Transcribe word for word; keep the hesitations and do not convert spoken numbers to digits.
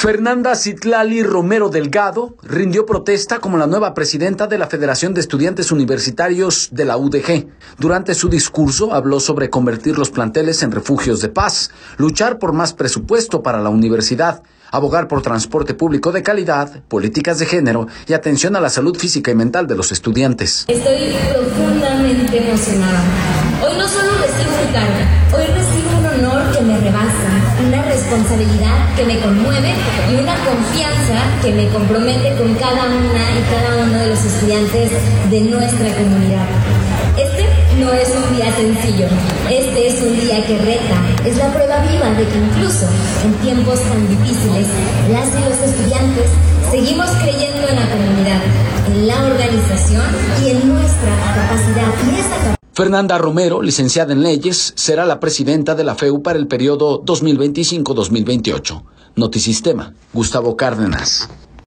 Fernanda Citlali Romero Delgado rindió protesta como la nueva presidenta de la Federación de Estudiantes Universitarios de la U D G. Durante su discurso habló sobre convertir los planteles en refugios de paz, luchar por más presupuesto para la universidad, abogar por transporte público de calidad, políticas de género y atención a la salud física y mental de los estudiantes. Estoy profundamente emocionada. Hoy no solo recibo un cargo, hoy recibo un honor que me rebasa, una responsabilidad que me conmueve y una confianza que me compromete con cada una y cada uno de los estudiantes de nuestra comunidad. Este no es un día sencillo, este es un día que reta, es la prueba viva de que incluso en tiempos tan difíciles, las y los estudiantes seguimos creyendo en la comunidad, en la organización y en nuestra capacidad y esa capacidad. Fernanda Romero, licenciada en Leyes, será la presidenta de la F E U para el periodo dos mil veinticinco a dos mil veintiocho. Notisistema, Gustavo Cárdenas.